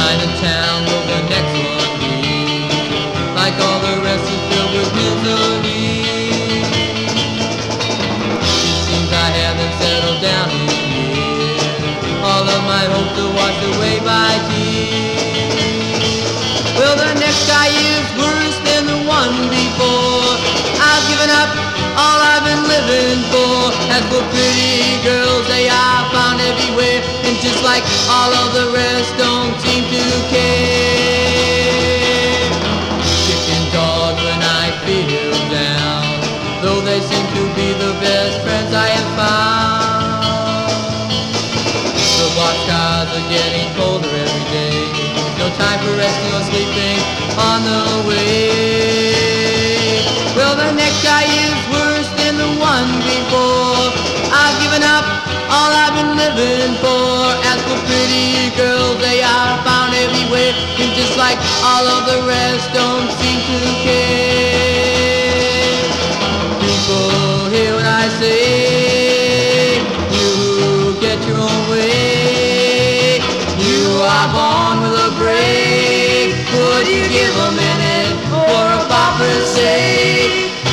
night in town will the next one be? Like all the rest is filled with misery. It seems I haven't settled down in years. All of my hopes are washed away by tears. Well, the next guy is worse than the one before. I've given up all I've been living for. As for pretty girls, they are found everywhere, and just like all of the rest, don't seem to care. Kicking dogs when I feel down, though they seem to be the best friends I have found. The boxcars are getting colder every day. No time for resting or sleeping on the way. Well, the next guy is worse than the one before. I've given up all I've been living for. As for pretty girls, they are found everywhere, and just like all of the rest, don't seem to care. People hear what I say. You get your own way. You are born with a break. Would you give a minute for a pauper's sake?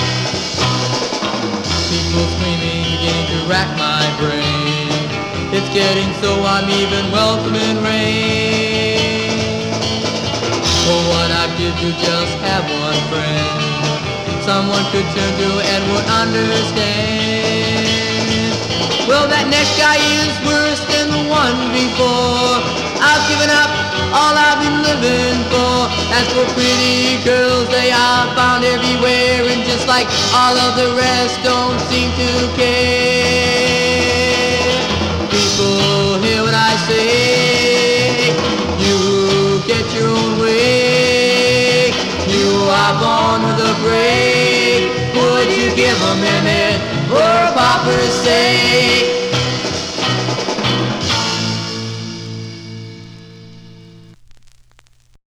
People screaming, beginning to rack my brain. It's getting so I'm even welcoming rain. Oh, what I'd give to just have one friend, someone could turn to and would understand. Well, that next guy is worse than the one before. I've given up all I've been living for. As for pretty girls, they are found everywhere, and just like all of the rest, don't seem to care. People hear what I say. You get your own way. You are born with a break. Would you give a minute for a pauper's sake?